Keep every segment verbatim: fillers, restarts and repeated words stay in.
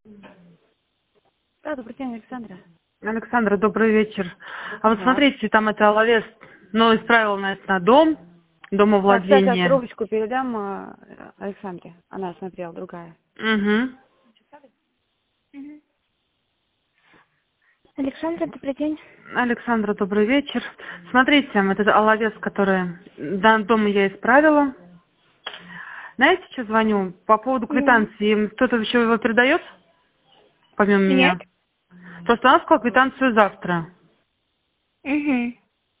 Да, добрый день, Александра. Александра, добрый вечер. А вот Ага. смотрите, там это Алавес, но исправил на это на дом, Так, сейчас я домовладение. трубочку передам э, Александре. Она смотрела, другая. Угу. Мгм. Александра, добрый день. Александра, добрый вечер. Смотрите, там это Алавес, который до дома я исправила. Знаете, что звоню? По поводу Ну, квитанции. Им кто-то еще его передает, помимо нет. меня? Просто она сказала квитанцию завтра. Угу.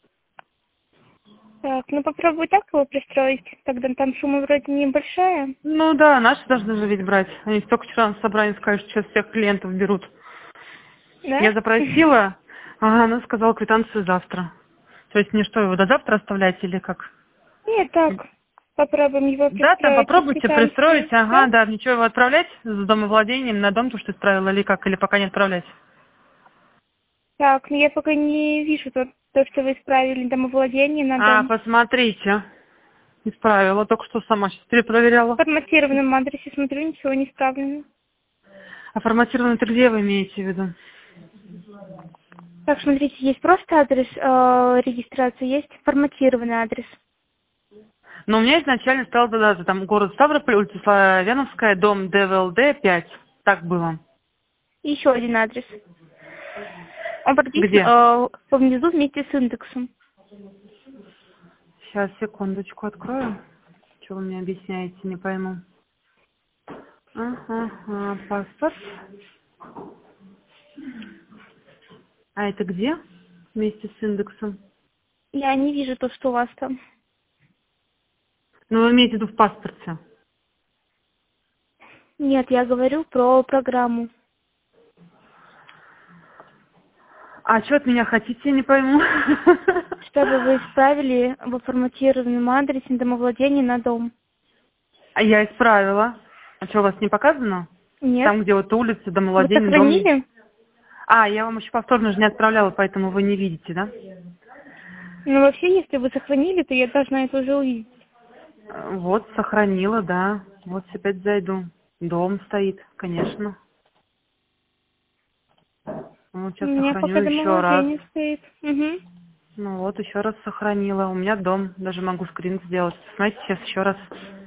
Так, ну попробуй так его пристроить. Тогда там сумма вроде небольшая. Ну да, наши должны же ведь брать. Они только вчера на собрании сказали, что сейчас всех клиентов берут. Да? Я запросила, а она сказала квитанцию завтра. То есть мне что, его до завтра оставлять или как? Нет, так. Попробуем его Да, там пристроить и попробуйте пристроить, квитанции. ага, Да? да, ничего его отправлять с домовладением на дом, то, что исправила, или как, или пока не отправлять. Так, ну я пока не вижу то, то что вы исправили домовладение на А, дом. посмотрите, исправила, только что сама сейчас перепроверяла. В форматированном адресе смотрю, ничего не исправлено. А форматированный это где вы имеете в виду? Так, смотрите, есть просто адрес э, регистрации, есть форматированный адрес. Но у меня изначально стала дата, там город Ставрополь, улица Славяновская, дом Д В Л Д пять. Так было. И еще один адрес. Он прописан Где? э, внизу вместе с индексом. Сейчас, секундочку, открою. Что вы мне объясняете, не пойму. Ага, ага, паспорт. А это где? Вместе с индексом. Я не вижу то, что у вас там. Ну, вы имеете в виду в паспорте. Нет, я говорю про программу. А что от меня хотите, я не пойму. Чтобы вы исправили в форматированном адресе домовладение на дом. А я исправила. А что, у вас не показано? Нет. Там, где вот улица, Вы домовладение, дом. сохранили? А, я вам еще повторно же не отправляла, поэтому вы не видите, да? Ну, вообще, если вы сохранили, то я должна это уже увидеть. Э, Вот, сохранила, да. Вот опять зайду. Дом стоит, конечно. Вот У сейчас меня сохраню пока еще раз. домовладение стоит. Угу. Ну вот, еще раз сохранила. У меня дом. Даже могу скрин сделать. Смотрите, сейчас еще раз.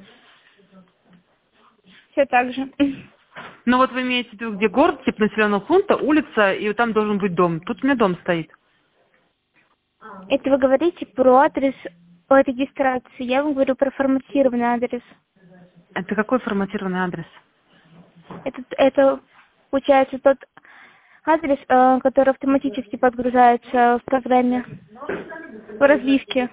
Все так же. Ну вот вы имеете в виду, где город, типа населенного пункта, улица, и там должен быть дом. Тут у меня дом стоит. Это вы говорите про адрес о регистрации. Я вам говорю про форматированный адрес. Это какой форматированный адрес? Это, это получается тот адрес, э, который автоматически подгружается в программе в разбивке.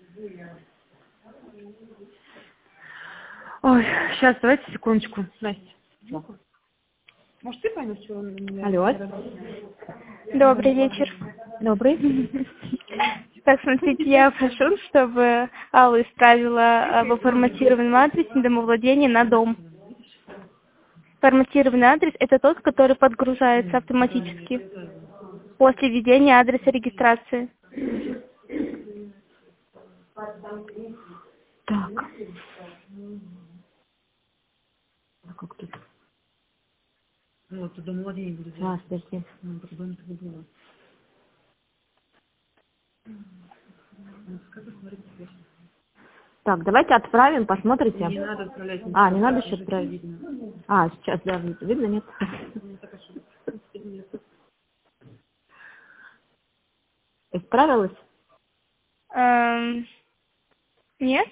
Ой, сейчас, давайте секундочку. Настя. Может, ты поймешь, что он... Алло. Добрый вечер. Добрый. Так, смотрите, я прошу, чтобы Алла исправила э, в форматированном адресе домовладение на дом. Форматированный адрес – это тот, который подгружается автоматически после введения адреса регистрации. Так. А как тут? Вот, тут домовладение будет. А, подожди. Ну, по-другому это не было. Так, давайте отправим, посмотрите. Не надо отправлять. А, не надо еще отправить. А, сейчас, да, видно, нет? Исправилась? Эм, нет?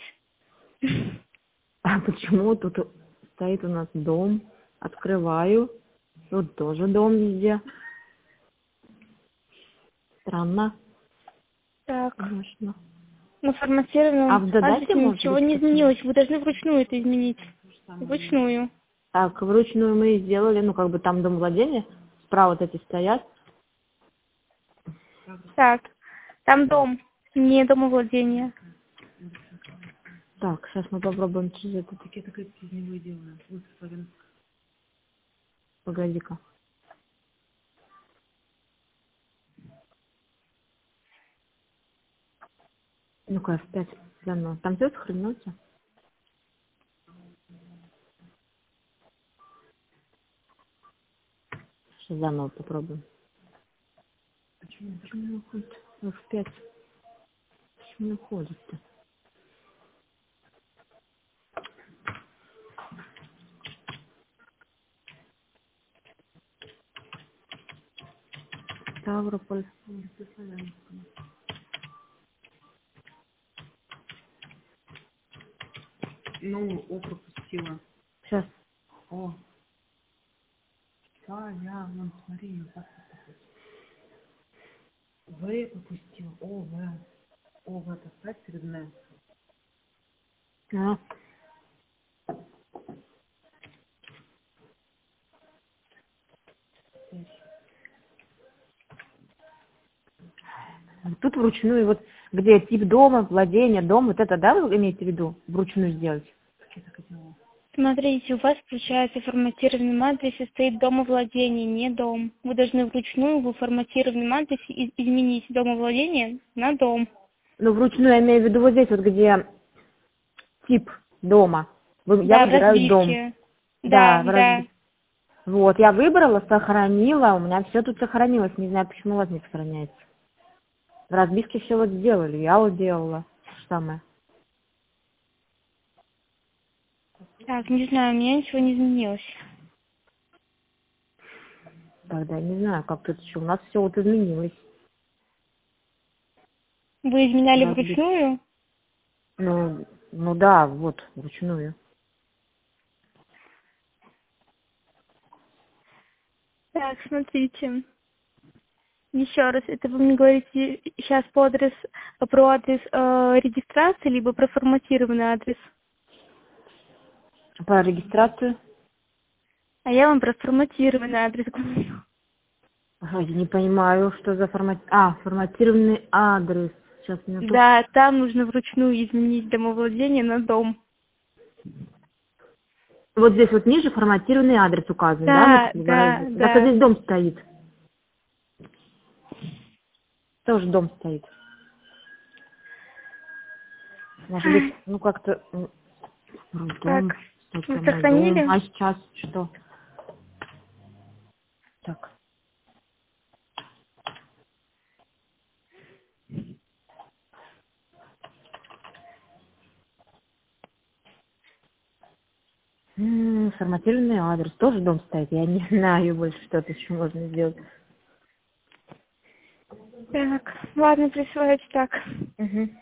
А почему тут стоит у нас дом? Открываю. Тут тоже дом везде. Странно, Так, конечно. на А форматированном в додате адресе может ничего быть не почему? изменилось. Вы должны вручную это изменить. Вручную. Так, вручную мы и сделали, ну как бы там домовладение, справа вот эти стоят. Так, там дом, не домовладение. Так, сейчас мы попробуем через это. Так я такая из него и делаю. Вот, Славян. Погоди-ка. Ну-ка, опять заново. Там все сохранился? Сейчас заново попробуем. Почему? Почему не уходит? эф пять. Почему не уходит-то? Ставрополь. Ну, о, пропустила. Сейчас. О. Да, я, вон, смотри, вот так вот. В пропустила. О, В. О, В, поставь перед Н. А. Тут вручную, вот где тип дома, владение, дом, вот это, да, вы имеете в виду, вручную сделать? Смотрите, у вас, получается, в форматированном матрице стоит домовладение, не дом. Вы должны вручную в форматированном матрице из- изменить домовладение на дом. Ну, вручную я имею в виду вот здесь вот, где тип дома. Вы- Я Да, в выбираю дом. разбивке. Да, Да, в да. разбивке. Вот, я выбрала, сохранила, у меня все тут сохранилось, не знаю, почему у вас не сохраняется. В разбивке все вот сделали, я вот делала то же самое. Так, не знаю, у меня ничего не изменилось. Тогда не знаю, как тут еще, у нас все вот изменилось. Вы изменяли Разбив- вручную? Ну, ну да, вот, вручную. Так, смотрите. Еще раз, это вы мне говорите сейчас по адрес, про адрес э, регистрации, либо про форматированный адрес? По регистрацию? А я вам про форматированный адрес говорю. Ага, я не понимаю, что за формат... А, форматированный адрес. Сейчас минуту. Да, там нужно вручную изменить домовладение на дом. Вот здесь вот ниже форматированный адрес указан, да? Да, Ну, да, так да. вот здесь дом стоит. Тоже дом стоит. Может быть, ну как-то... м, Дом, Так, вы статус на сохранили? дом. А сейчас что? Так. М, Форматированный адрес. Тоже дом стоит. Я не знаю больше, что тут еще можно сделать. Так, ладно, присылайте так. Угу.